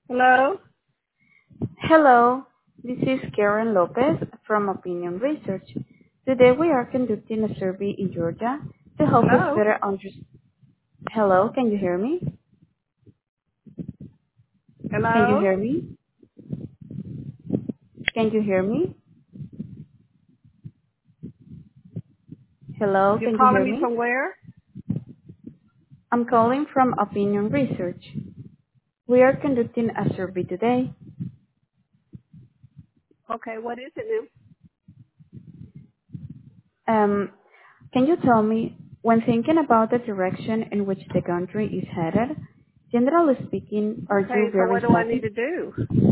Hello? Hello, this is Karen Lopez from Opinion Research. Today we are conducting a survey in Georgia to help us Hello? better understand. Hello, can you hear me? Can you Hello? hear me? Can you hear me? Hello, You're can you calling hear me me? from where? I'm calling from Opinion Research. We are conducting a survey today. Okay, what is it, ma'am? Um, can you tell me, when thinking about the direction in which the country is headed, generally speaking, are Okay, you so very what do I need satisfied? to do?